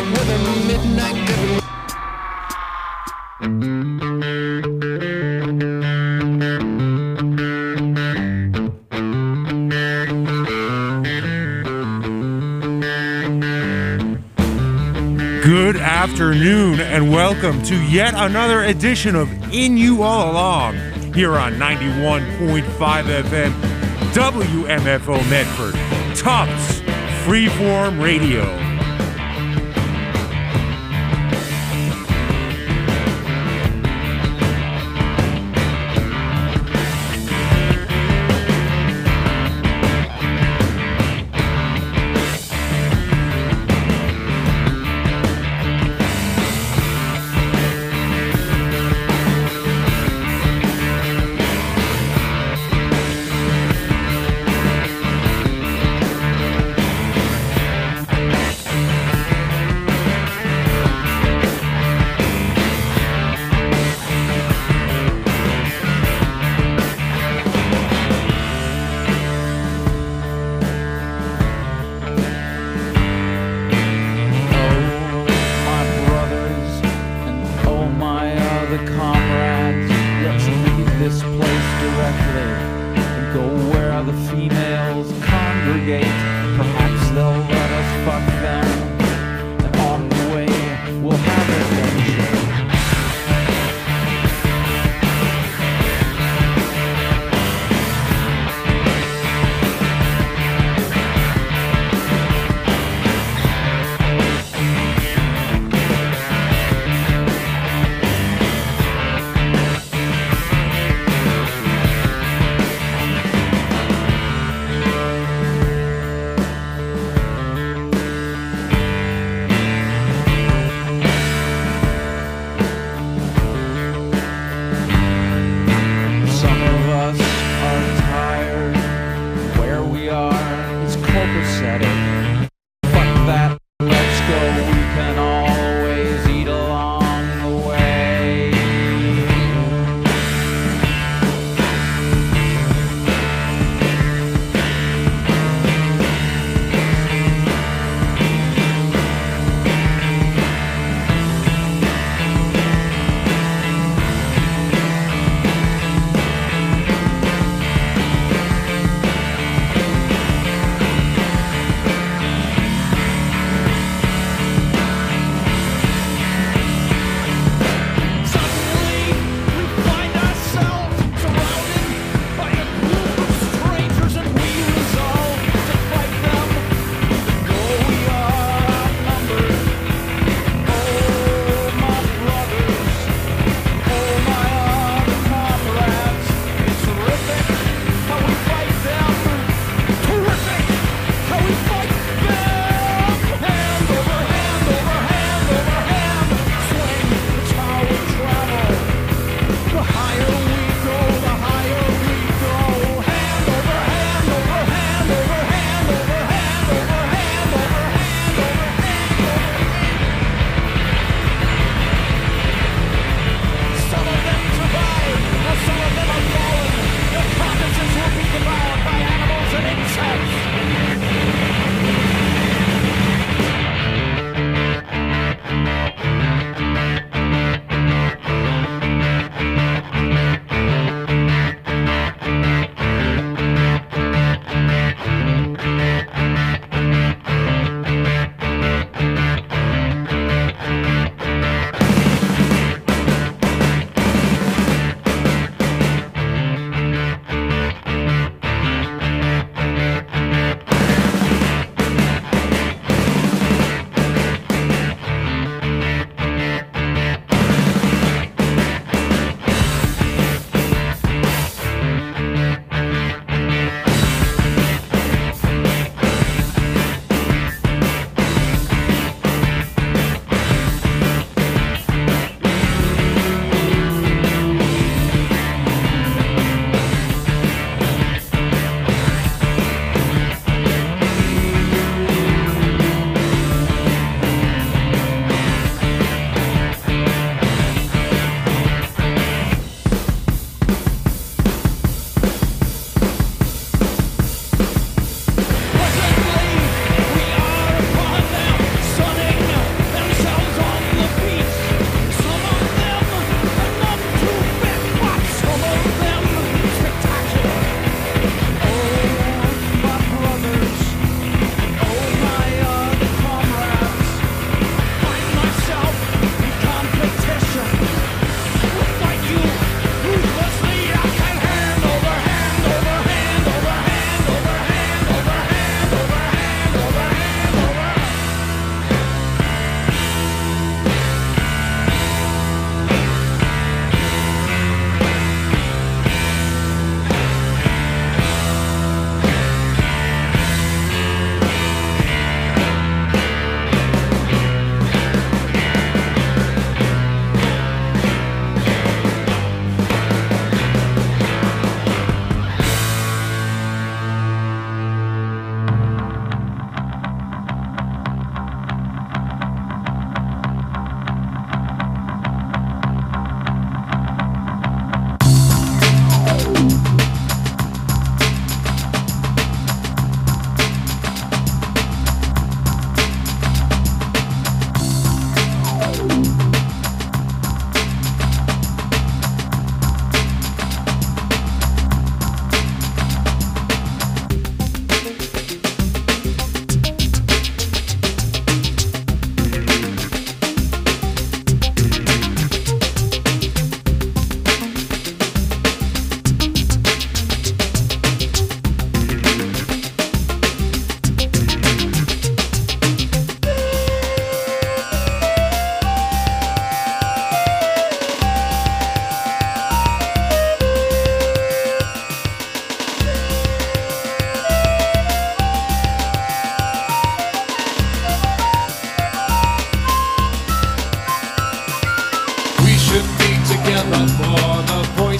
with a midnight girl. Good afternoon and welcome to yet another edition of In You All Along here on 91.5 FM WMFO Medford, Tufts Freeform Radio.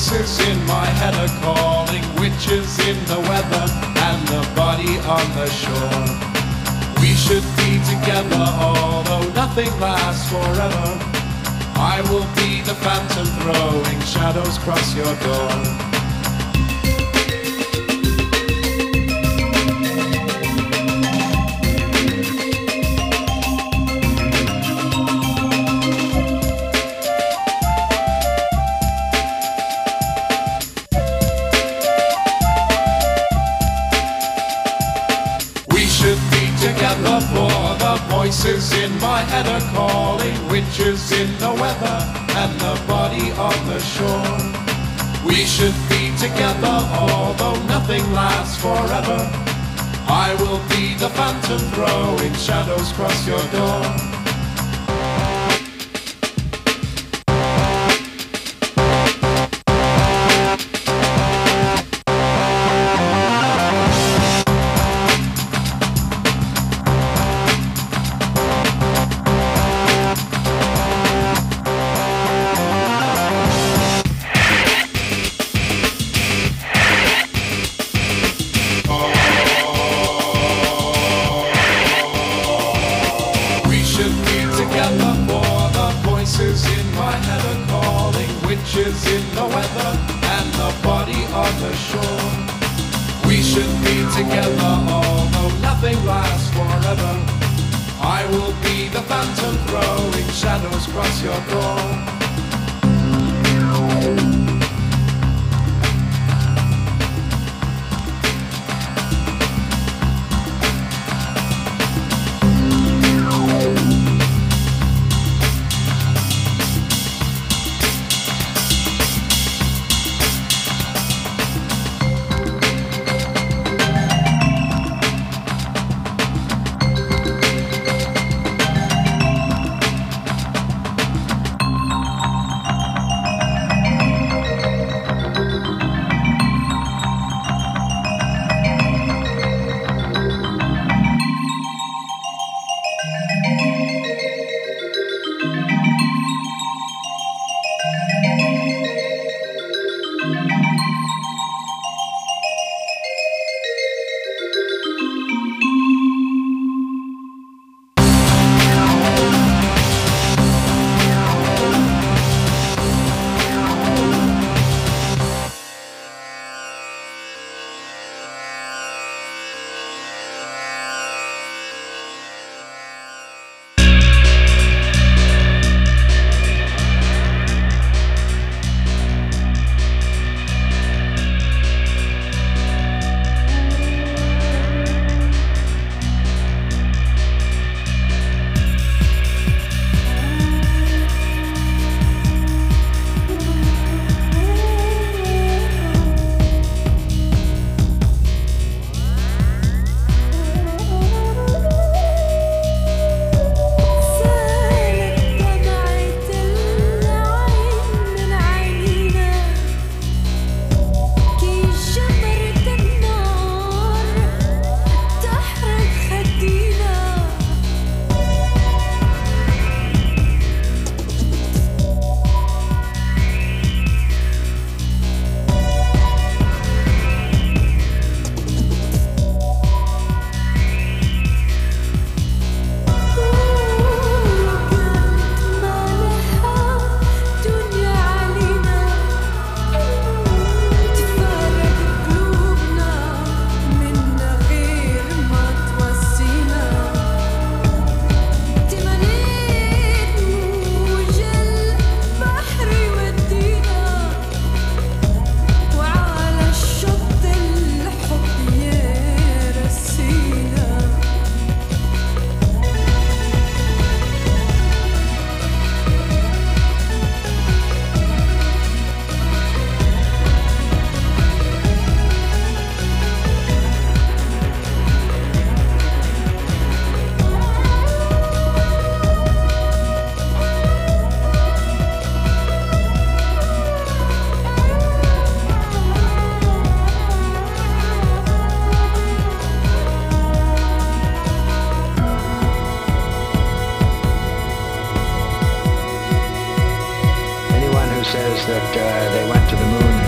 voices in my head are calling, witches in the weather and the body on the shore. We should be together, although nothing lasts forever. I will be the phantom throwing shadows across your door. Together, for the voices in my head are calling, witches in the weather and the body on the shore. We should be together, although nothing lasts forever. I will be the phantom throwing shadows across your door. In the weather and the body on the shore. We should be together, although nothing lasts forever. I will be the phantom throwing shadows across your door. says that they went to the moon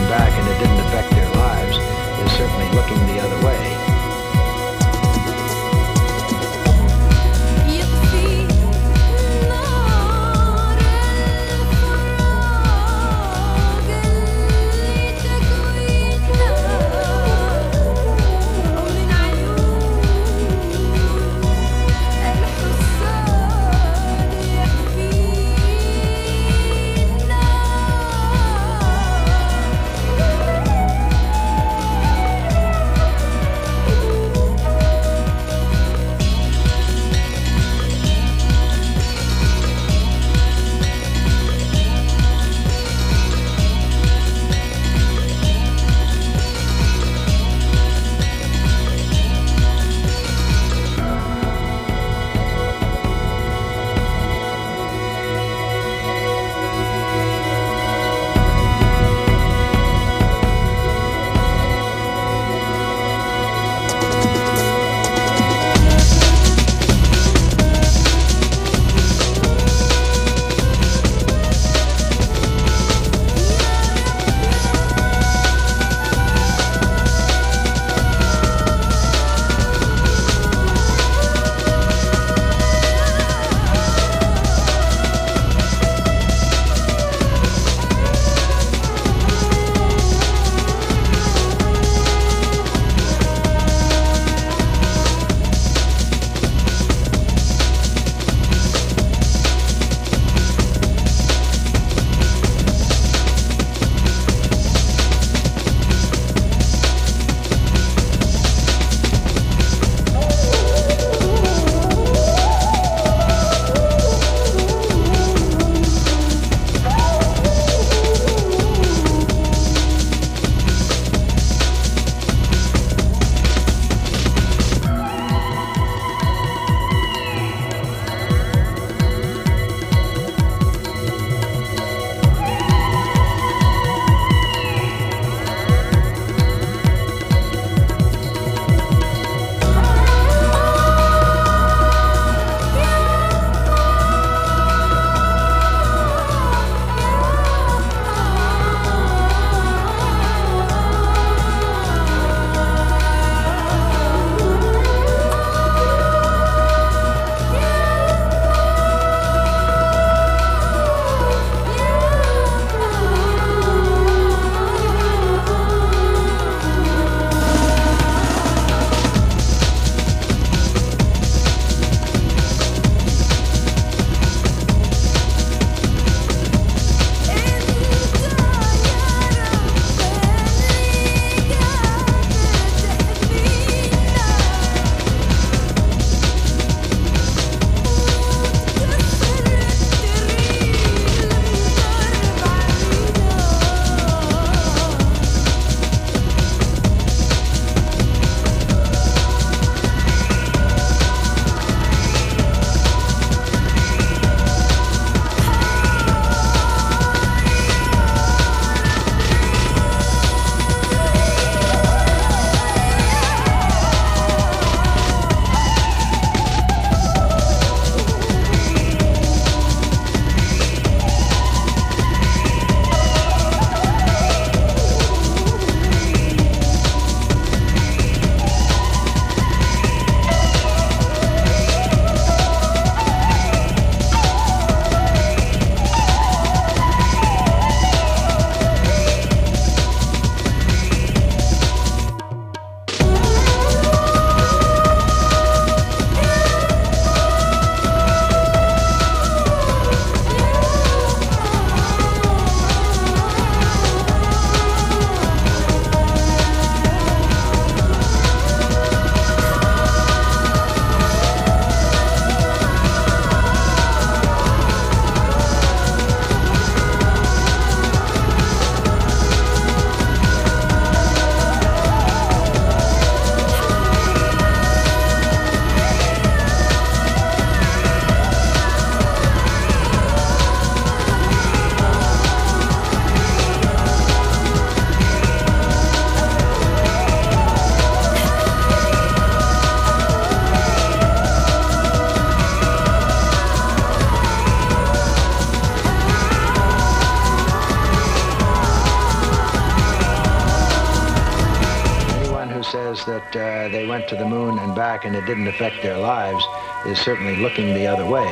that they went to the moon and back and it didn't affect their lives is certainly looking the other way.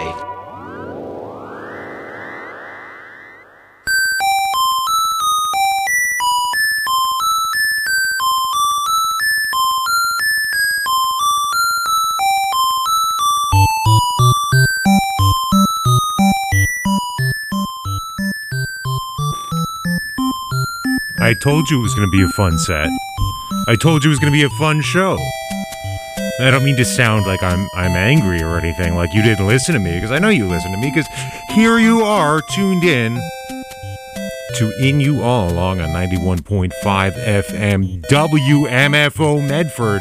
I told you it was going to be a fun set. I told you it was going to be a fun show. I don't mean to sound like I'm angry or anything, like you didn't listen to me, because I know you listened to me, because here you are tuned in to In You All Along on 91.5 FM WMFO Medford,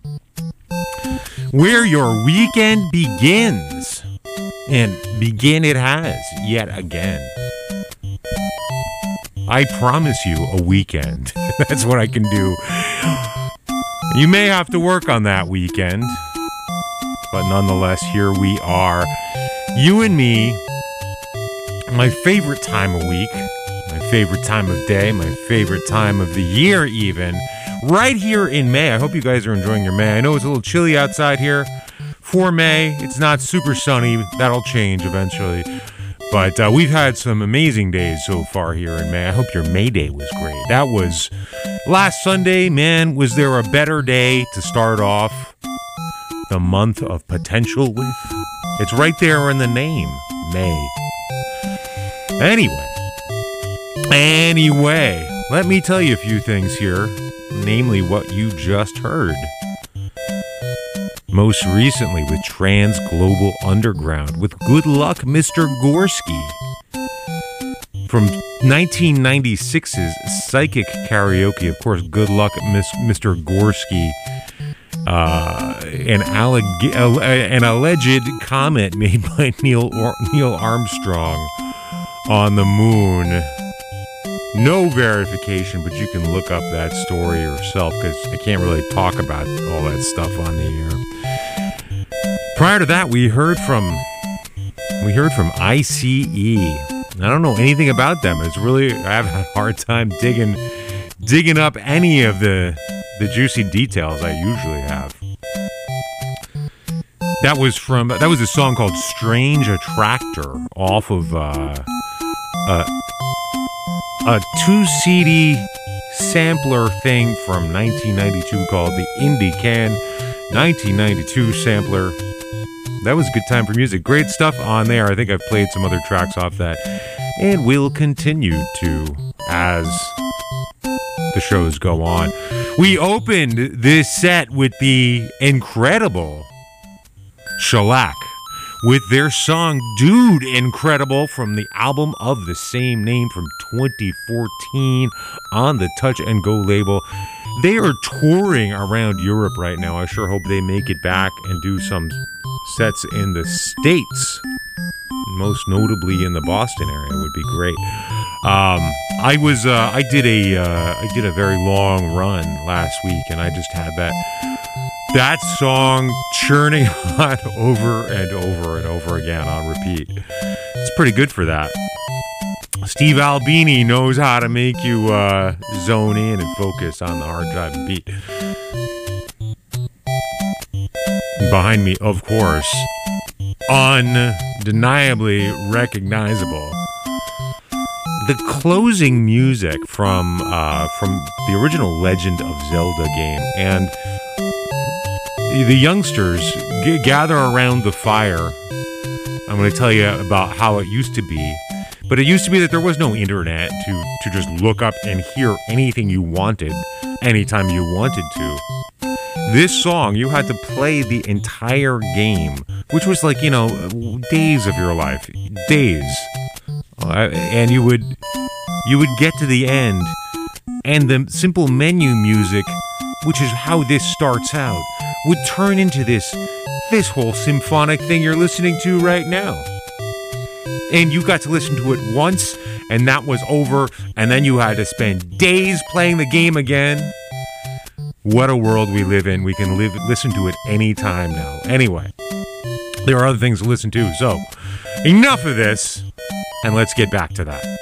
where your weekend begins. And begin it has, yet again. I promise you a weekend. That's what I can do. You may have to work on that weekend, but nonetheless, here we are. You and me, my favorite time of week, my favorite time of day, my favorite time of the year even, right here in May. I hope you guys are enjoying your May. I know it's a little chilly outside here for May. It's not super sunny. That'll change eventually. But we've had some amazing days so far here in May. I hope your May Day was great. That was last Sunday, man. Was there a better day to start off the month of potential with? It's right there in the name, May. Anyway, let me tell you a few things here, namely what you just heard. Most recently with Trans Global Underground with Good Luck Mr. Gorski from 1996's Psychic Karaoke. Of course, Good Luck Mr. Gorski, an alleged comment made by Neil Armstrong on the moon. No verification, but you can look up that story yourself, because I can't really talk about all that stuff on the air. Prior to that, we heard from ICE. I don't know anything about them. I have a hard time digging up any of the juicy details I usually have. That was a song called "Strange Attractor" off of a 2 CD sampler thing from 1992 called the IndieCan 1992 sampler. That was a good time for music. Great stuff on there. I think I've played some other tracks off that, and will continue to as the shows go on. We opened this set with the incredible Shellac with their song Dude Incredible from the album of the same name from 2014 on the Touch and Go label. They are touring around Europe right now. I sure hope they make it back and do some sets in the States, most notably in the Boston area would be great. I did a very long run last week, and I just had that song churning on over and over and over again on repeat. It's pretty good for that. Steve Albini knows how to make you zone in and focus on the hard drive and beat. Behind me, of course, undeniably recognizable, the closing music from the original Legend of Zelda game. And the youngsters gather around the fire. I'm going to tell you about how it used to be. But it used to be that there was no internet to just look up and hear anything you wanted anytime you wanted to. This song, you had to play the entire game, which was like, days of your life. Days. And you would get to the end, and the simple menu music, which is how this starts out, would turn into this whole symphonic thing you're listening to right now. And you got to listen to it once, and that was over, and then you had to spend days playing the game again. What a world we live in. We can listen to it anytime now. Anyway, there are other things to listen to, so enough of this, and let's get back to that.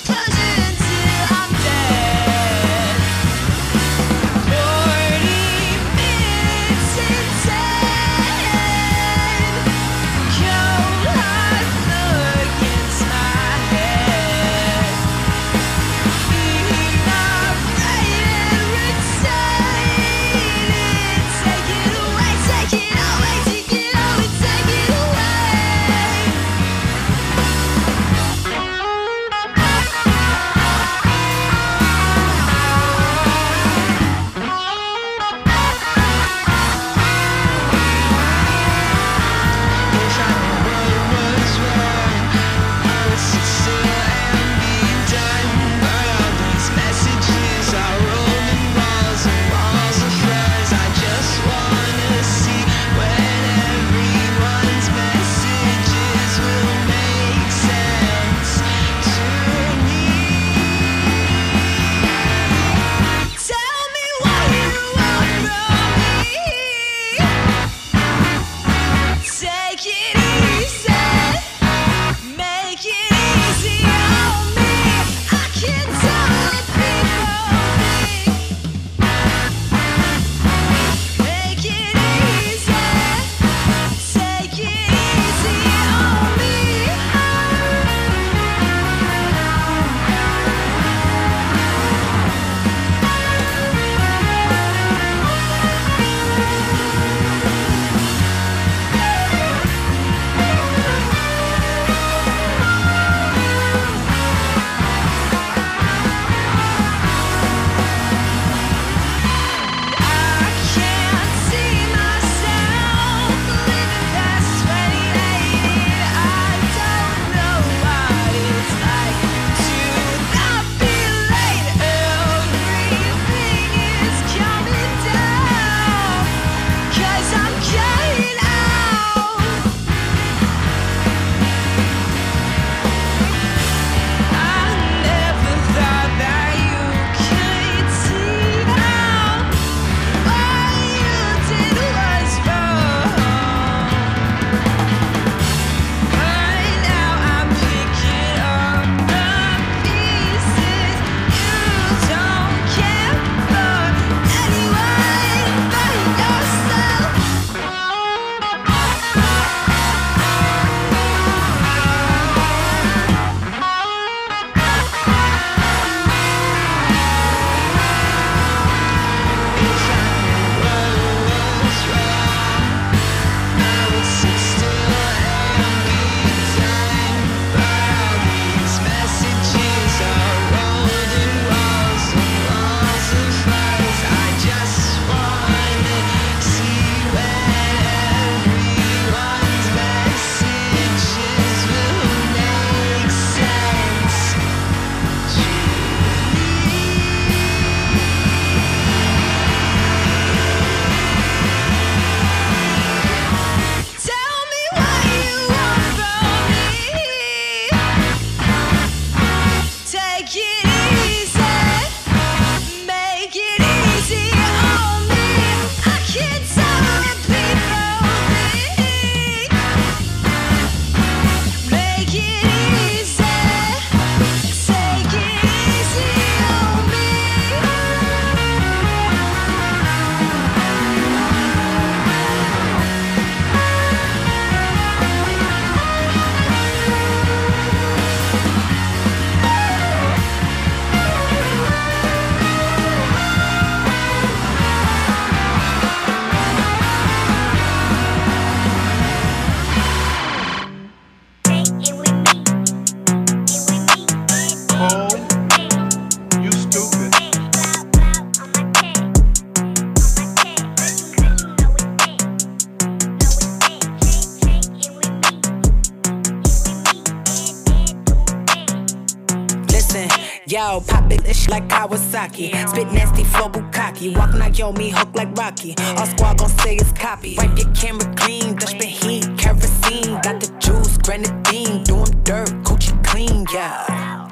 Yo, pop it, ish like Kawasaki. Spit nasty, flow bukkake. Walk like yo, me hook like Rocky. All squad gon' say it's copy. Wipe your camera clean, Dutch heat, kerosene. Got the juice, grenadine. Do 'em dirt, Gucci clean, yeah.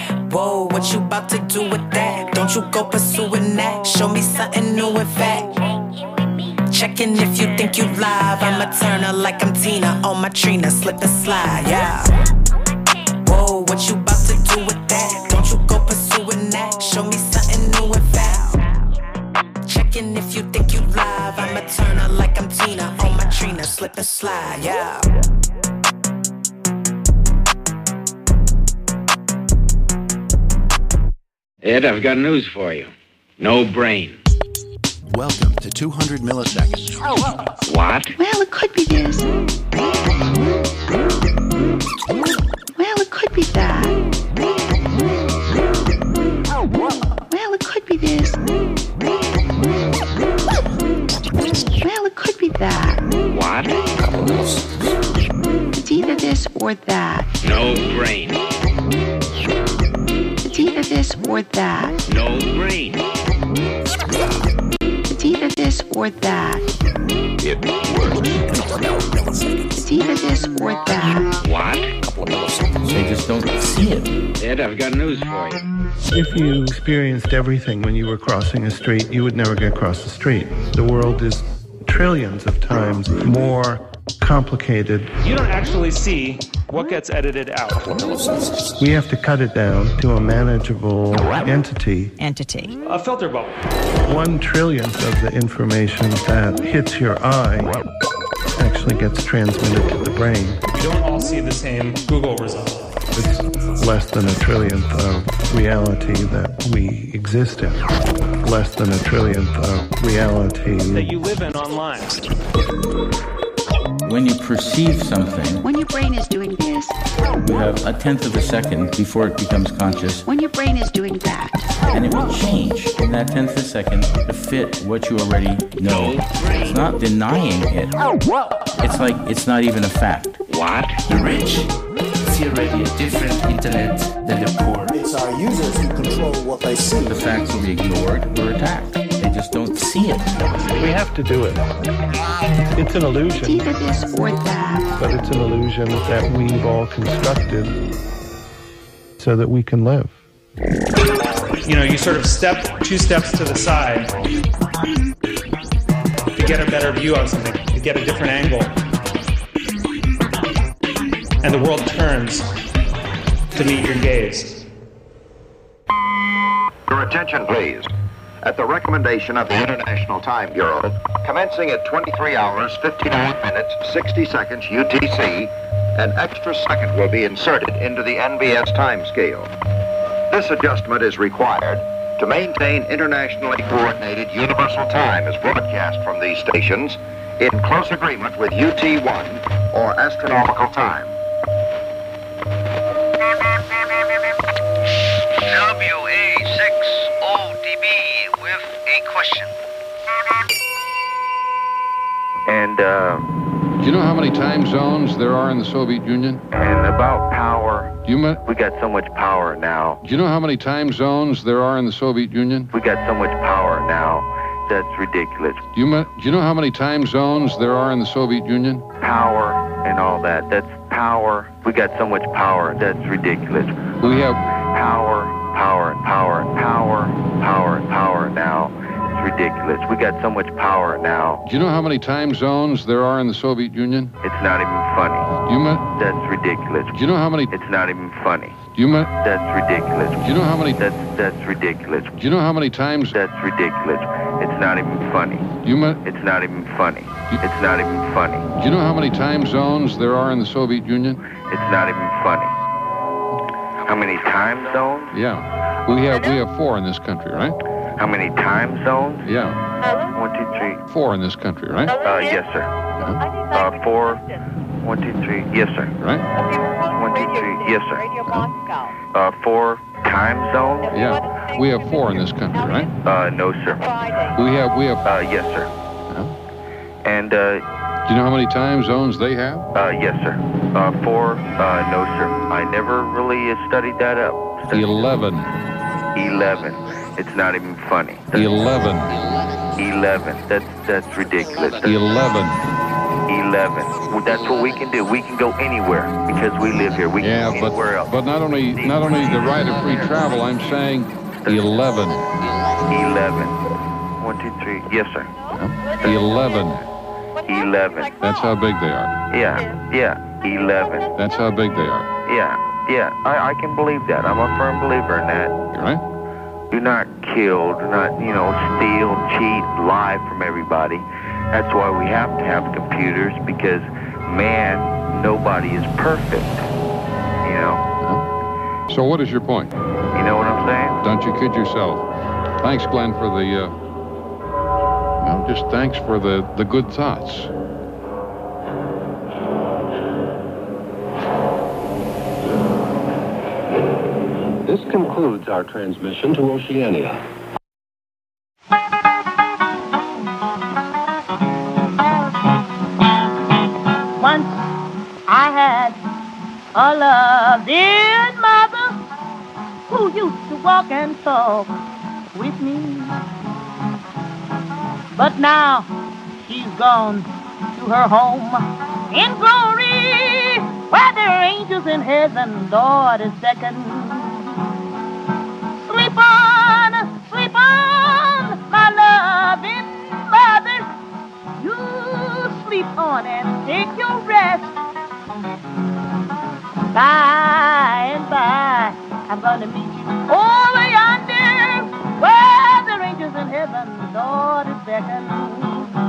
Whoa, what you about to do with that? Don't you go pursuing that. Show me something new and fat. Checking if you think you live. I'ma turn her like I'm Tina on my Trina. Slip and slide, yeah. Whoa, what you about to do with that? Ed, I've got news for you. No brain. Welcome to 200 milliseconds. What? Well, it could be this. Well, it could be that. Well, it could be this. Well, it could be that. What? It's either this or that. No brain. It's either this or that. No brain. It's either this or that. It works. It's either this or that. What? They just don't see it. Ed, I've got news for you. If you experienced everything when you were crossing a street, you would never get across the street. The world is trillions of times more complicated. You don't actually see what gets edited out. We have to cut it down to a manageable entity. A filter bubble. 1/1,000,000th of the information that hits your eye actually gets transmitted to the brain. We don't all see the same Google result. It's less than 1/1,000,000th of reality that we exist in. Less than 1/1,000,000th of reality that you live in online. When you perceive something, When your brain is doing this. you have a tenth of a second before it becomes conscious, When your brain is doing that. and it will change in that tenth of a second to fit what you already know. It's not denying it. It's like it's not even a fact. What? The rich see already a different internet than the poor. It's our users who control what they see. The facts will be ignored or attacked. They just don't see it. We have to do it. It's an It's illusion, either this or that. but it's an illusion that we've all constructed so that we can live. You know, you sort of step 2 steps to the side to get a better view on something, to get a different angle. And the world turns to meet your gaze. Your attention, please. At the recommendation of the International Time Bureau, commencing at 23 hours, 59 minutes, 60 seconds UTC, an extra second will be inserted into the NBS time scale. This adjustment is required to maintain internationally coordinated universal time as broadcast from these stations in close agreement with UT1 or astronomical time. WA6ODB with a question. And, do you know how many time zones there are in the Soviet Union? And about power. We got so much power now. Do you know how many time zones there are in the Soviet Union? We got so much power now. That's ridiculous. Do you know how many time zones there are in the Soviet Union? Power and all that. That's power. We got so much power. That's ridiculous. We have power, power, and power, and power, power, and power now. It's ridiculous. We got so much power now. Do you know how many time zones there are in the Soviet Union? It's not even funny. That's ridiculous. Do you know how many? It's not even funny. That's ridiculous. Do you know how many? That's ridiculous. Do you know how many times? That's ridiculous. It's not even funny. It's not even funny. It's not even funny. Do you know how many time zones there are in the Soviet Union? It's not even funny. How many time zones? Yeah. We have 4 in this country, right? How many time zones? Yeah. 1, 2, 3. 4 in this country, right? Yes, sir. 4. 1, 2, 3. Yes, sir. Right? 1, 2, 3. Yes, sir. 4 time zones? Yeah. We have 4 in this country, right? No, sir. We have. Yes, sir. And do you know how many time zones they have? Yes, sir. 4. No, sir. I never really studied that up. 11. 11. It's not even funny. 11. 11. That's ridiculous. 11. 11. Well, that's what we can do. We can go anywhere because we live here. We can go anywhere else. But not only the right of free travel. I'm saying 11. 11. 1, 2, 3. Yes, sir. 11. 11. That's how big they are. Yeah. 11. That's how big they are. Yeah. I can believe that. I'm a firm believer in that. You're right. Do not kill, do not, steal, cheat, lie from everybody. That's why we have to have computers, because, man, nobody is perfect, So what is your point? You know what I'm saying? Don't you kid yourself. Thanks, Glenn, for the, just thanks for the good thoughts. This concludes our transmission to Oceania. Once I had a loving mother who used to walk and talk with me. But now she's gone to her home in glory, where there are angels in heaven, Lord is beckoning. Sleep on, my loving mother. You sleep on and take your rest. By and by, I'm gonna meet you over yonder, where the angels in heaven, Lord is beckoning.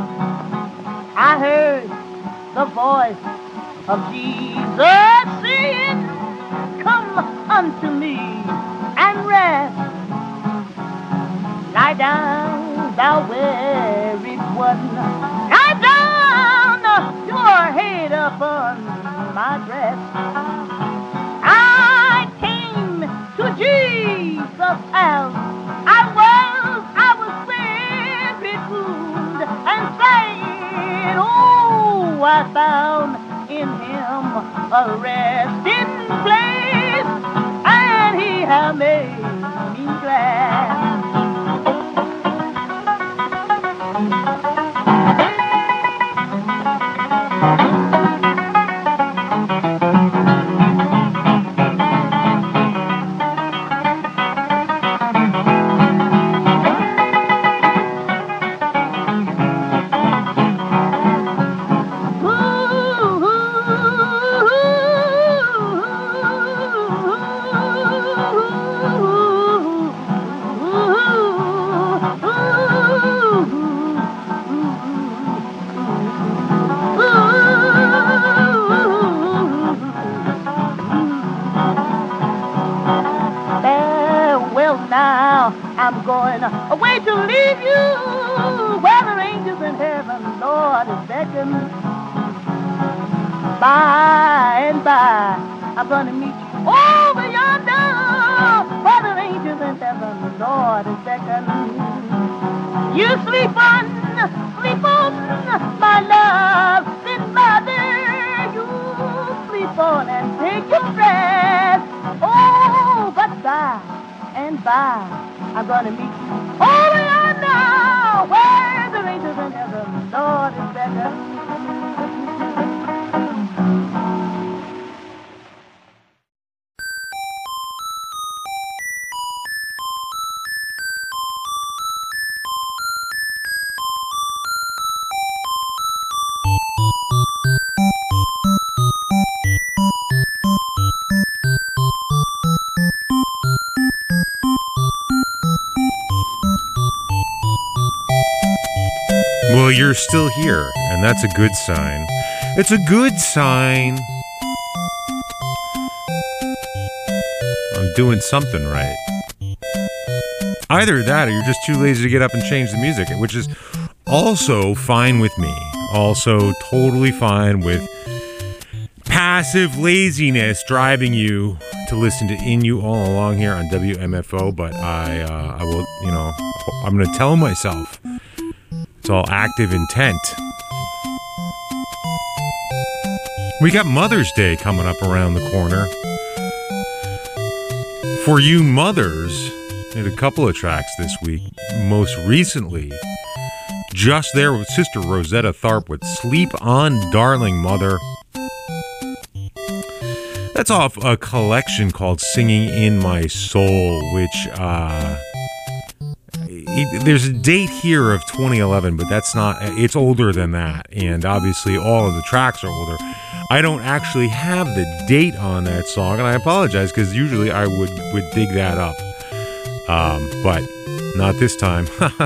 I heard the voice of Jesus saying, come unto me and rest. Lie down, thou wearied one. Lie down, your head upon my breast. I came to Jesus as I was very wounded and sad. Oh, I found in him a resting place, and he has made me glad. I'm going away to leave you, where the angels in heaven, Lord, is beckoning. By and by, I'm going to meet you over yonder, where the angels in heaven, Lord, is beckoning. You sleep on, my love, mother. You sleep on and take your rest. Oh, but by and by, I'm gonna meet you over yonder, where the angels in heaven, Lord is better. Well, you're still here, and that's a good sign. It's a good sign. I'm doing something right. Either that or you're just too lazy to get up and change the music, which is also fine with me. Also totally fine with passive laziness driving you to listen to In You All Along here on WMFO, but I will, I'm going to tell myself it's all active intent. We got Mother's Day coming up around the corner. For you mothers, I did a couple of tracks this week. Most recently, Just There with Sister Rosetta Tharpe with Sleep On, Darling Mother. That's off a collection called Singing in My Soul, which, there's a date here of 2011, but that's not, it's older than that. And obviously all of the tracks are older. I don't actually have the date on that song, and I apologize because usually I would dig that up. But not this time.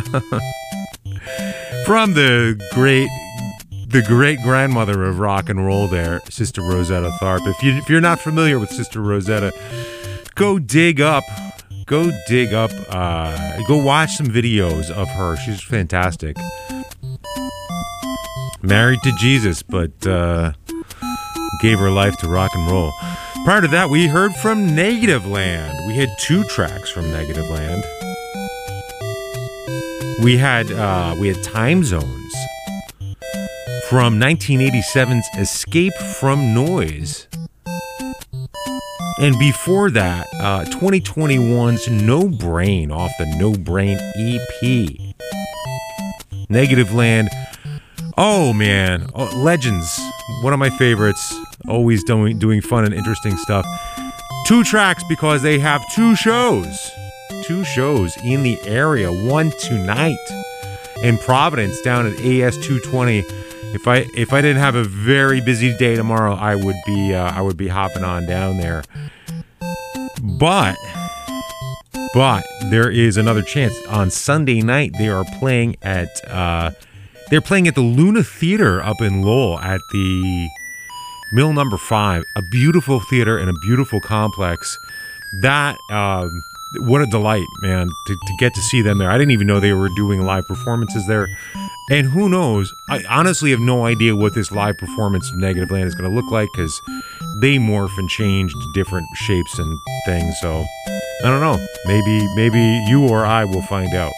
From the great grandmother of rock and roll there, Sister Rosetta Tharpe. If you're not familiar with Sister Rosetta, go dig up go dig up, go watch some videos of her. She's fantastic. Married to Jesus, but gave her life to rock and roll. Prior to that, we heard from Negativland. We had 2 tracks from Negativland. We had Time Zones from 1987's Escape from Noise. And before that, 2021's No Brain off the No Brain EP. Negativland. Oh man, Legends. One of my favorites. Always doing fun and interesting stuff. 2 tracks because they have 2 shows. 2 shows in the area. One tonight in Providence down at AS 220. If I didn't have a very busy day tomorrow, I would be hopping on down there. But there is another chance. On Sunday night, they are playing at the Luna Theater up in Lowell at the Mill Number 5. A beautiful theater and a beautiful complex. That what a delight, man, to get to see them there. I didn't even know they were doing live performances there. And who knows? I honestly have no idea what this live performance of Negativland is going to look like, because they morph and change to different shapes and things. So I don't know. Maybe you or I will find out.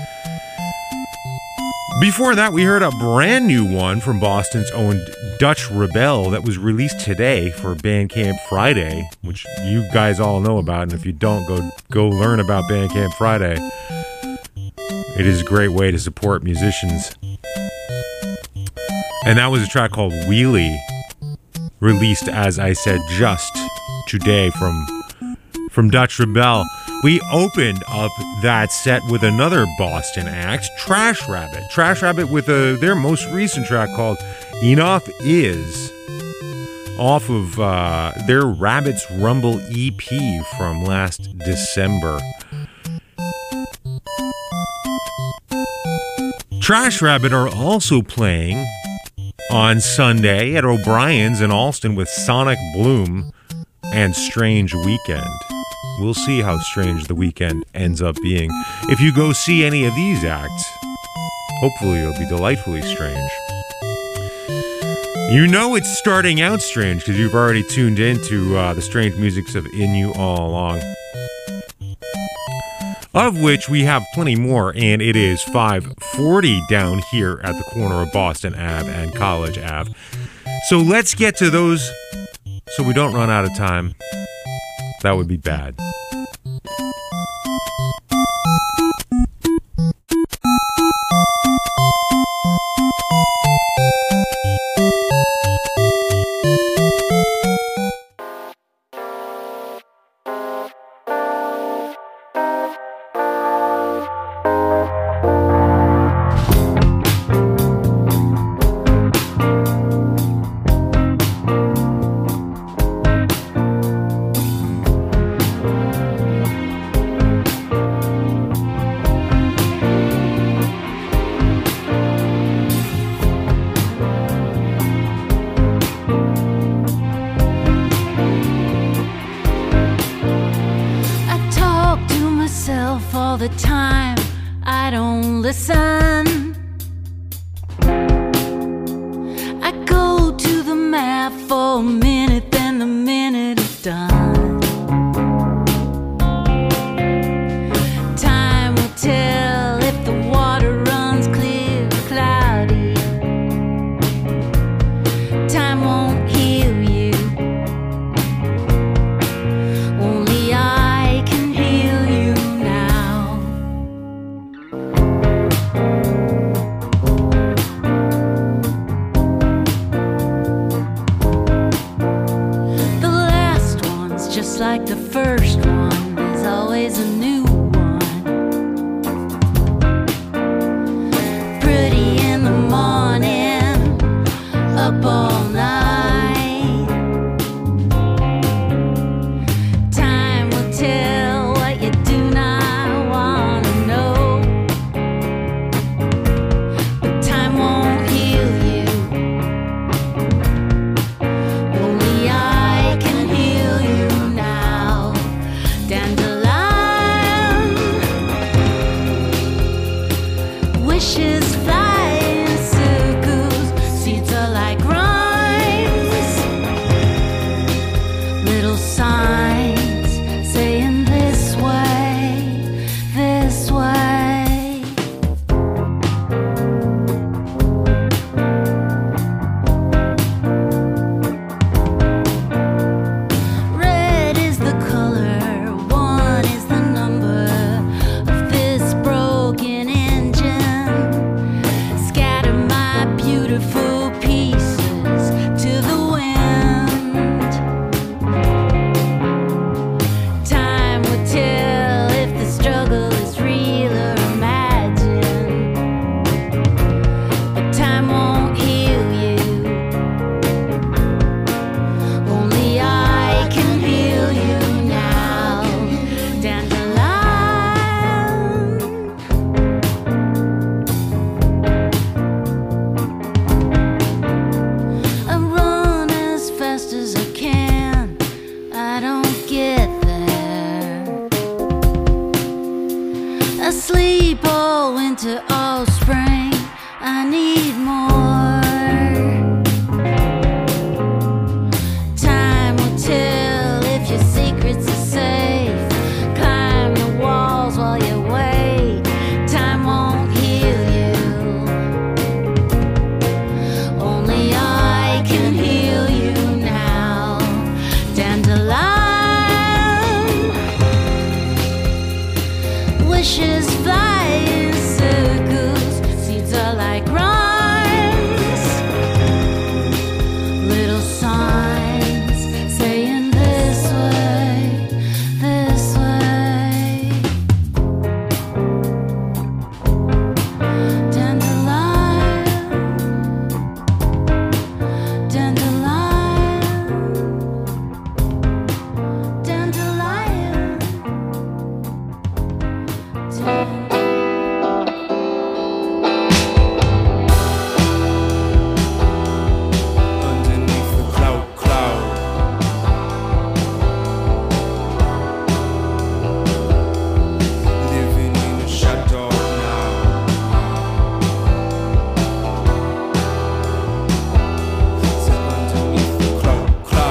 Before that, we heard a brand new one from Boston's own Dutch Rebel that was released today for Bandcamp Friday, which you guys all know about. And if you don't, go learn about Bandcamp Friday. It is a great way to support musicians. And that was a track called Wheelie, released, as I said, just today from Dutch Rebel. We opened up that set with another Boston act, Trash Rabbit. Trash Rabbit with their most recent track called Enough Is, off of their Rabbit's Rumble EP from last December. Trash Rabbit are also playing on Sunday at O'Brien's in Alston with Sonic Bloom and Strange Weekend. We'll see how strange the weekend ends up being. If you go see any of these acts, hopefully it'll be delightfully strange. You know it's starting out strange because you've already tuned into the strange musics of In You All Along, of which we have plenty more, and it is 5:40 down here at the corner of Boston Ave and College Ave. So let's get to those so we don't run out of time. That would be bad. Asleep all winter, all spring. I need more. Time will tell if your secrets are safe. Climb the walls while you wait. Time won't heal you. Only I can heal you now. Dandelion. Wishes fly in circles. Seeds are like rhymes. Little signs saying this way, this way. Dandelion, dandelion, dandelion. Underneath the cloud, living in a shadow now. So underneath the cloud.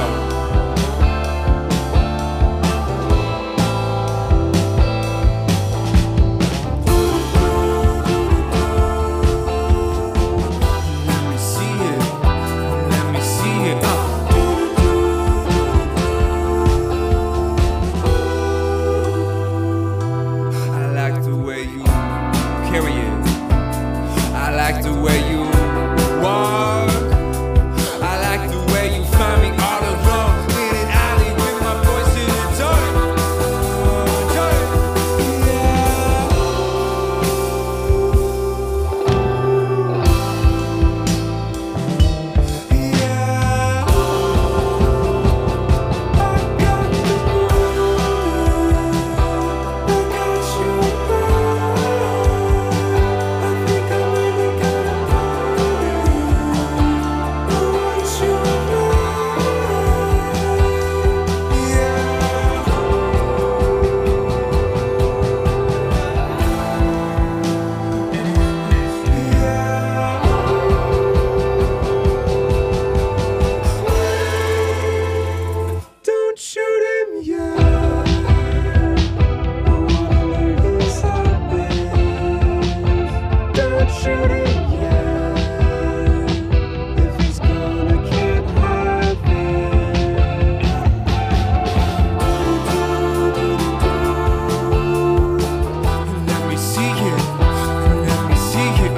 Let me see it. Let me see it. I like the way you carry it. I like the way you walk. I like the way you find me all alone in an alley with my voice in the dark. Don't shoot him yet. I wanna learn his habits. Don't shoot him yet. If he's gone, I can't have it. Let me see it. Let me see it.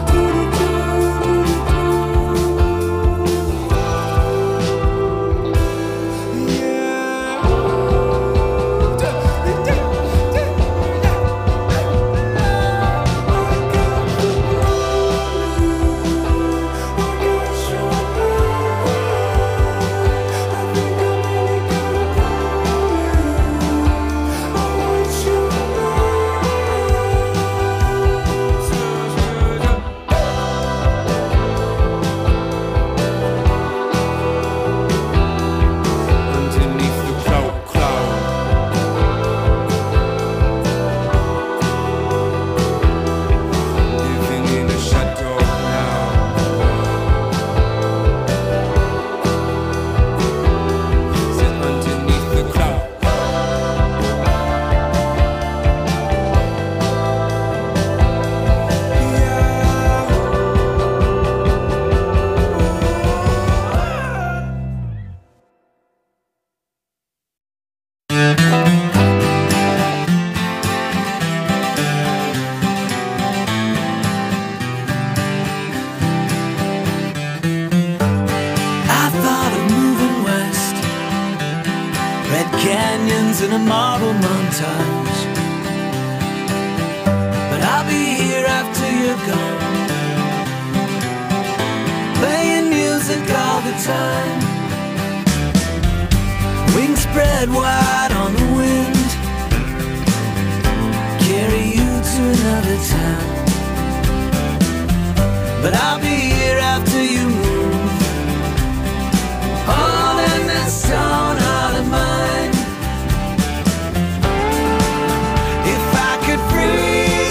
Underneath the cloud, living in a shadow now. Sit underneath the cloud. I thought of moving west, red canyons and a marble montage. But I'll be here after you're gone, playing music all the time. Wings spread wide on the wind, carry you to another town. But I'll be here after you move, all in that stone, all in mine. If I could freeze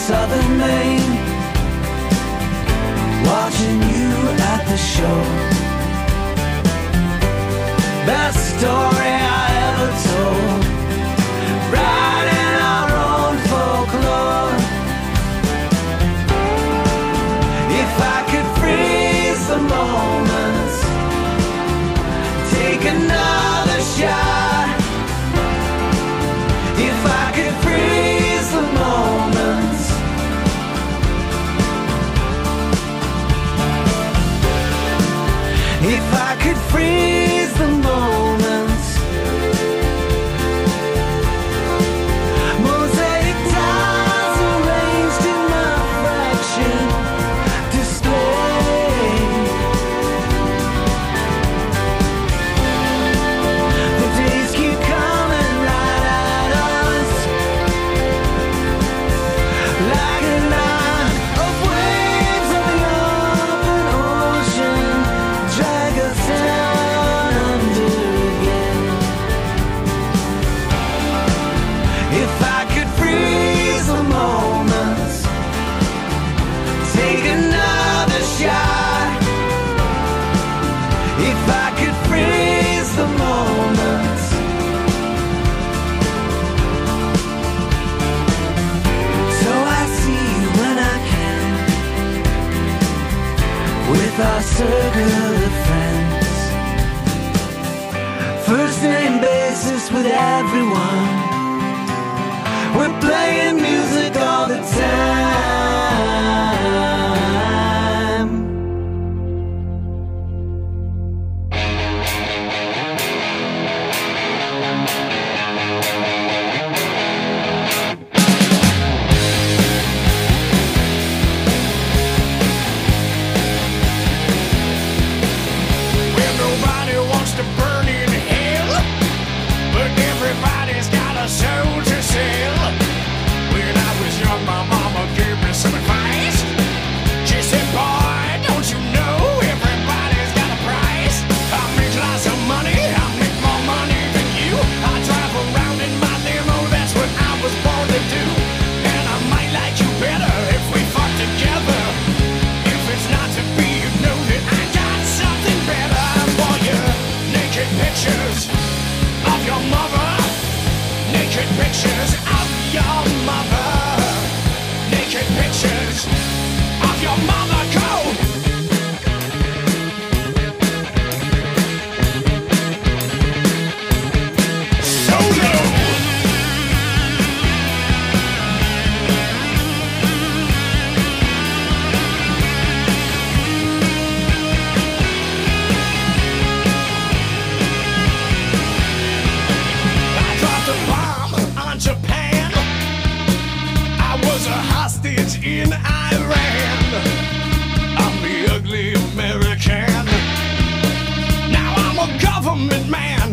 southern Maine, watching you at the show. Best story I ever told, writing our own folklore. If I could freeze the moments, take another shot. If I could freeze the moments, if I could freeze the moments, mosaic tiles arranged in my fraction display. The days keep coming right at us, like a line of waves on the open ocean, drag us down under again. If I could freeze the moments, take another shot. If I could freeze the moments, so I see you when I can, with our circle of friends, first name basis with everyone. We're playing music all the time. Well, nobody wants to burn in hell, but everybody's got a soul to sell. When I was young, my mama gave me some advice. She said, boy, don't you know everybody's got a price? I make lots of money, I make more money than you. I drive around in my limo, that's what I was born to do. And I might like you better if we fuck together. If it's not to be, you know that I got something better for you. Naked pictures of your mother, naked pictures of your mother, naked pictures of your mother. Go! Solo! I dropped a bomb on Japan. I was a hostage in Iran. I'm the ugly American. Now I'm a government man,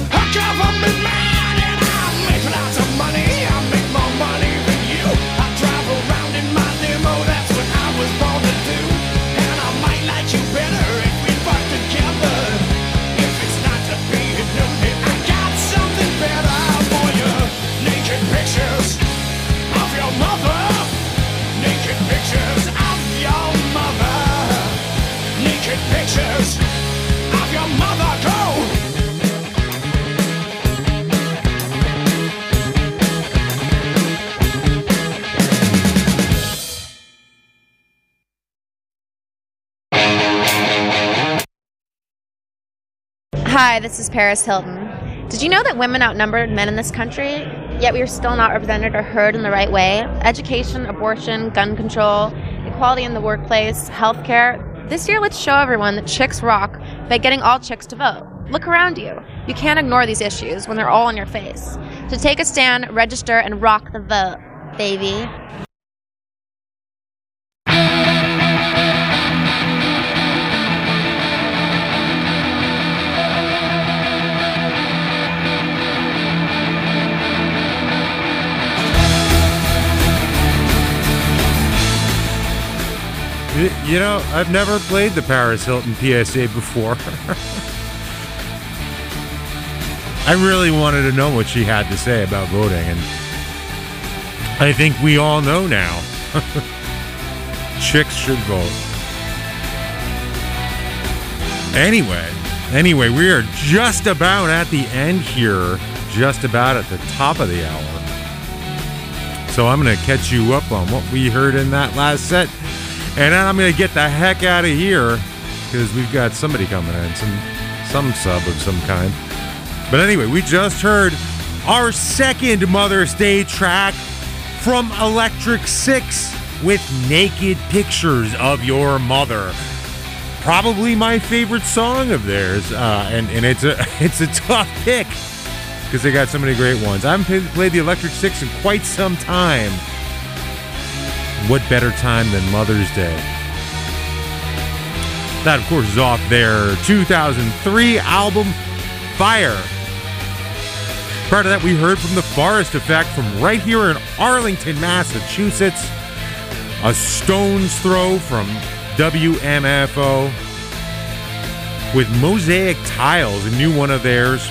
and I make lots of money. I make more money than you. I drive around in my limo, that's what I was born to do. And I might like you better if we fuck together. If it's not to be, you know that I got something better for you. Naked pictures of your mother, naked pictures of your mother, naked pictures of your mother. Go! Hi, this is Paris Hilton. Did you know that women outnumbered men in this country, yet we are still not represented or heard in the right way? Education, abortion, gun control, equality in the workplace, healthcare. This year, let's show everyone that chicks rock by getting all chicks to vote. Look around you. You can't ignore these issues when they're all in your face. So take a stand, register, and rock the vote, baby. You know, I've never played the Paris Hilton PSA before. I really wanted to know what she had to say about voting, and I think we all know now Chicks should vote. Anyway, we are just about at the end here, just about at the top of the hour. So I'm going to catch you up on what we heard in that last set, and then I'm going to get the heck out of here because we've got somebody coming in, some sub of some kind. But anyway, we just heard our second Mother's Day track from Electric Six with Naked Pictures of Your Mother. Probably my favorite song of theirs, and it's a tough pick because they got so many great ones. I haven't played the Electric Six in quite some time. What better time than Mother's Day? That, of course, is off their 2003 album, Fire. Prior to that, we heard from The Forest Effect from right here in Arlington, Massachusetts. A stone's throw from WMFO with Mosaic Tiles, a new one of theirs.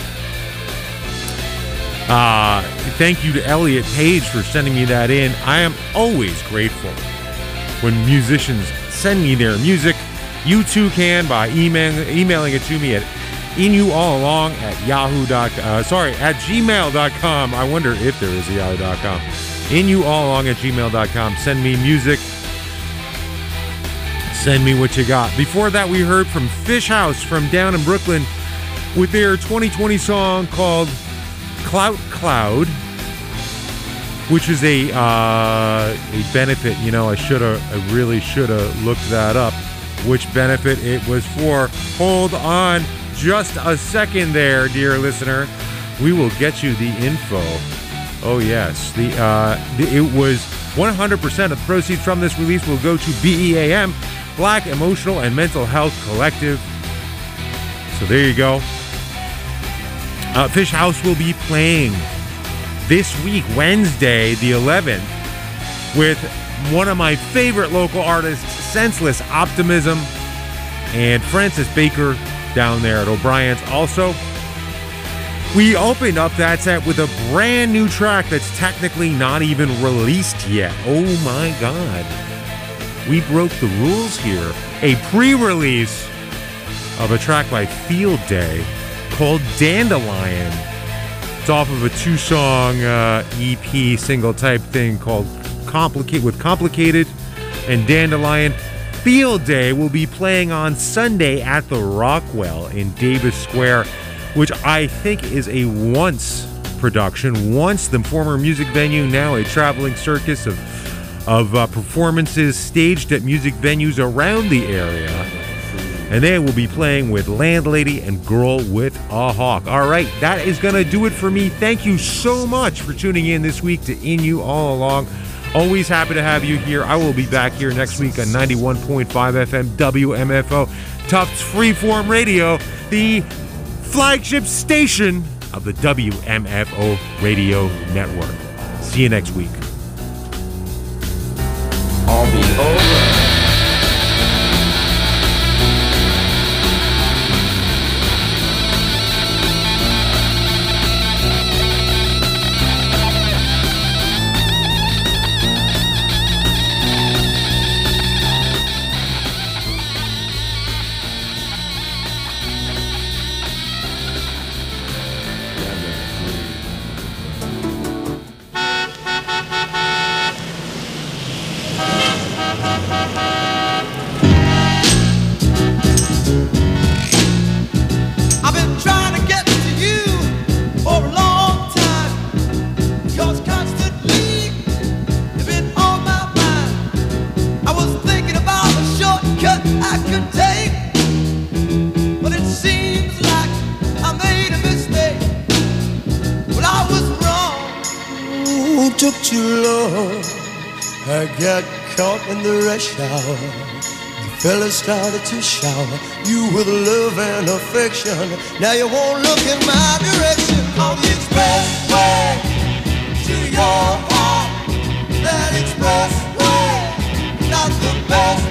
Thank you to Elliot Page for sending me that in. I am always grateful when musicians send me their music. You too can by emailing it to me at gmail.com. I wonder if there is a yahoo.com. inuallalong@gmail.com. Send me music. Send me what you got. Before that, we heard from Fish House from down in Brooklyn with their 2020 song called Clout Cloud, which is a benefit. You know, I really should have looked that up. Which benefit it was for. Hold on just a second there, dear listener. We will get you the info. Oh, yes. It was 100% of the proceeds from this release will go to BEAM, Black Emotional and Mental Health Collective. So there you go. Fish House will be playing this week, Wednesday, the 11th, with one of my favorite local artists, Senseless Optimism, and Francis Baker down there at O'Brien's. Also, we opened up that set with a brand new track that's technically not even released yet. Oh my God. We broke the rules here. A pre-release of a track by Field Day called Dandelion. It's off of a 2-song EP single type thing called Complicated and Dandelion. Field Day will be playing on Sunday at the Rockwell in Davis Square, which I think is a once production. Once the former music venue, now a traveling circus of performances staged at music venues around the area. And they will be playing with Landlady and Girl with a Hawk. All right, that is going to do it for me. Thank you so much for tuning in this week to In You All Along. Always happy to have you here. I will be back here next week on 91.5 FM WMFO, Tufts Freeform Radio, the flagship station of the WMFO radio network. See you next week. I'll be over. Took too long. I got caught in the rush hour. The fella started to shower you with love and affection. Now you won't look in my direction. On the expressway to your heart. That expressway, not the best.